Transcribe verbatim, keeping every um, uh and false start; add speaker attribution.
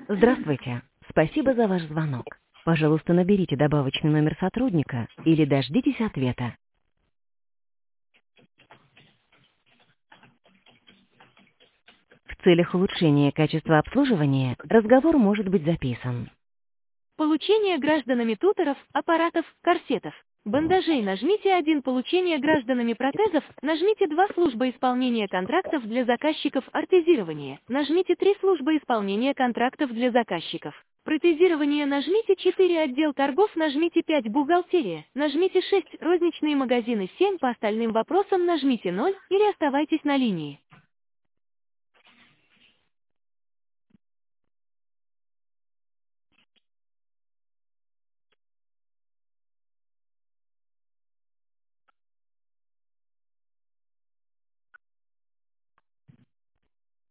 Speaker 1: Здравствуйте. Спасибо за ваш звонок. Пожалуйста, наберите добавочный номер сотрудника или дождитесь ответа. В целях улучшения качества обслуживания разговор может быть записан.
Speaker 2: Получение гражданами туторов, аппаратов, корсетов, бандажей нажмите один. Получение гражданами протезов, нажмите два. Служба исполнения контрактов для заказчиков ортезирования, нажмите три. Служба исполнения контрактов для заказчиков протезирование, нажмите четыре. Отдел торгов, нажмите пять. Бухгалтерия, нажмите шесть. Розничные магазины семь. По остальным вопросам нажмите ноль или оставайтесь на линии.